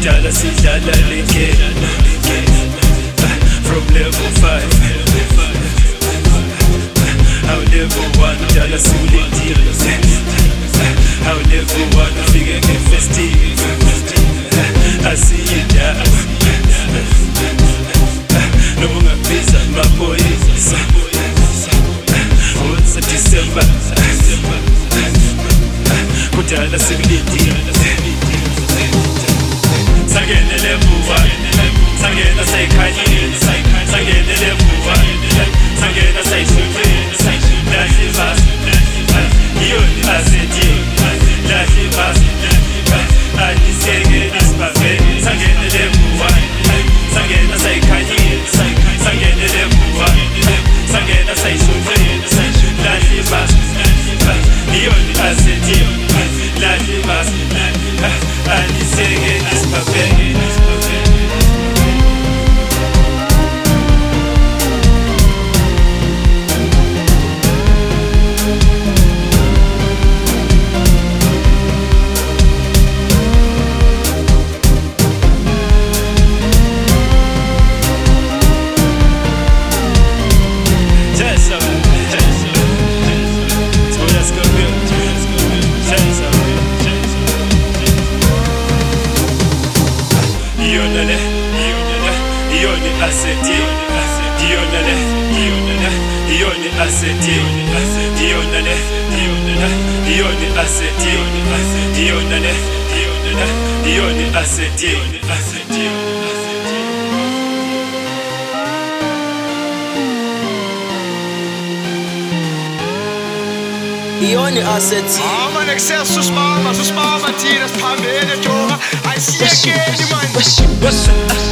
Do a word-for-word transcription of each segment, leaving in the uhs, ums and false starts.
kudala sidlala le game from level five how level one kudala siwulindile how level one ufike nge-festive asiyindawo noma ungabiza amaphoyisa what's December kudala sikulindile sangene level one sangena sayikhanyile sangene level one sangena sayishutile lahle basi iyona asethi lahle basi aniseke nisibambe sangene level one sangena sayikhanyile sangene level one sangena sayishutile lahle basi iyona asethi lahle basi aniseke nisibambe Ioni assetti. Ah, man excesso spama, su spama tira spamene giova. I see again, you mind. What's up?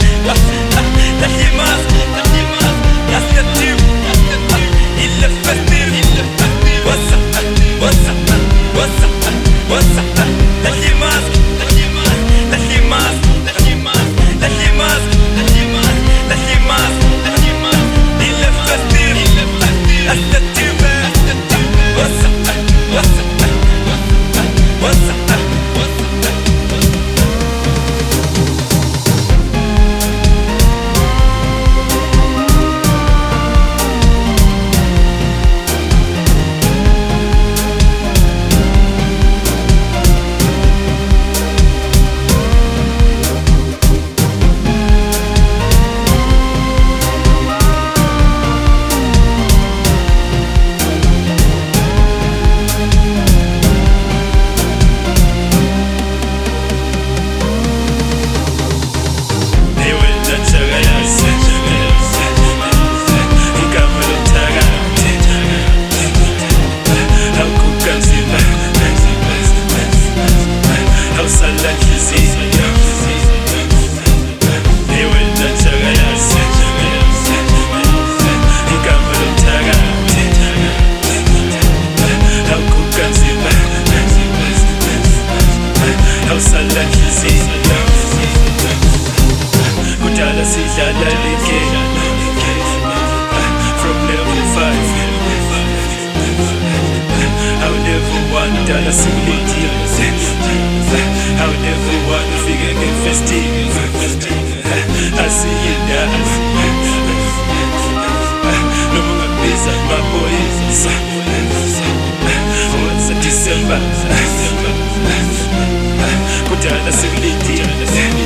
That's the mask, that's the mask, that's the tube, that's the tube. Il est festif, il est festif. What's up? What's up? What's up? What's up? That's the mask, that's the mask, that's the mask, that's the mask, that's the mask, that's the mask, that's the mask, that's the mask. Il est festif, il est festif. That's the tube, that's the tube. What's up? What's up? What's up? What's up? December kudala sikulindile